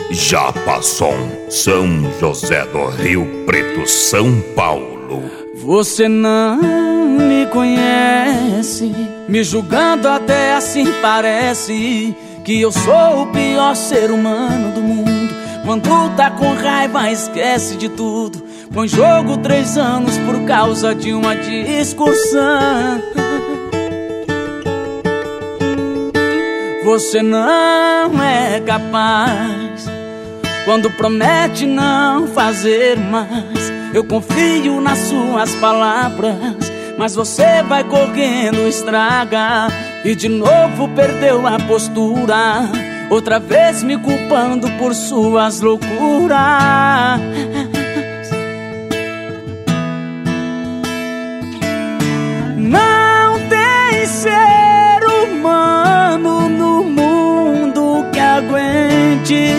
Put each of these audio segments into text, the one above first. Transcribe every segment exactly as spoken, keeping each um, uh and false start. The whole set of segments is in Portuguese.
Japassom, São José do Rio Preto, São Paulo. Você não me conhece, me julgando até assim parece que eu sou o pior ser humano do mundo. Quando tá com raiva esquece de tudo, põe em jogo três anos por causa de uma discussão. Você não é capaz quando promete não fazer mais. Eu confio nas suas palavras, mas você vai correndo, estraga e de novo perdeu a postura, outra vez me culpando por suas loucuras. Não tem ser humano no mundo que aguente.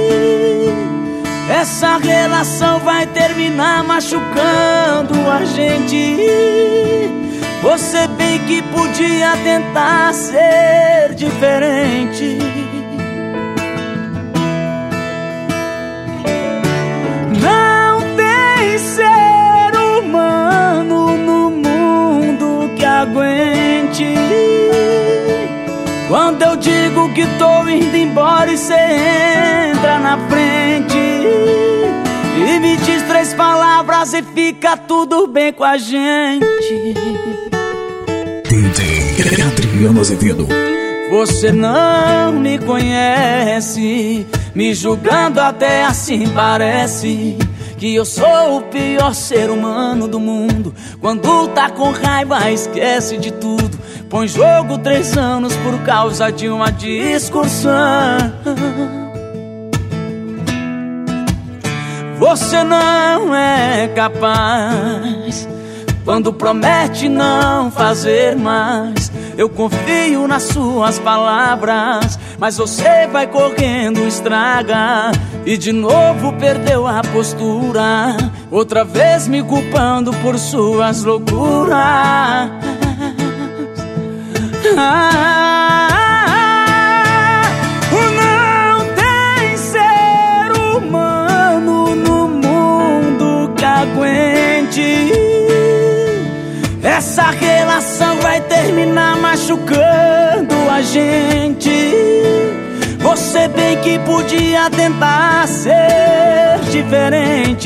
Essa relação vai terminar machucando a gente. Você bem que podia tentar ser diferente. Não tem ser humano no mundo que aguente quando eu digo que tô indo embora e cê entra na frente e me diz três palavras e fica tudo bem com a gente. D J Adriano Azevedo. Você não me conhece, me julgando até assim parece que eu sou o pior ser humano do mundo. Quando tá com raiva esquece de tudo, põe em jogo três anos por causa de uma discussão. Você não é capaz quando promete não fazer mais. Eu confio nas suas palavras, mas você vai correndo, estraga e de novo perdeu a postura, outra vez me culpando por suas loucuras. Ah, não tem ser humano no mundo que aguente. Essa relação vai terminar machucando a gente. Você bem que podia tentar ser diferente.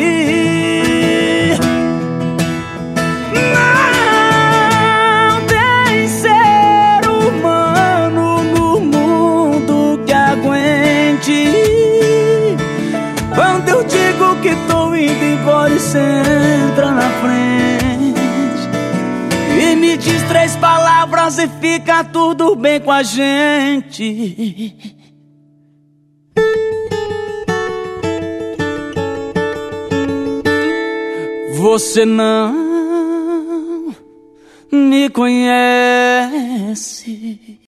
Não tem ser humano no mundo que aguente quando eu digo que tô indo embora e cê entra na frente e me diz três palavras e fica tudo bem com a gente. Você não me conhece.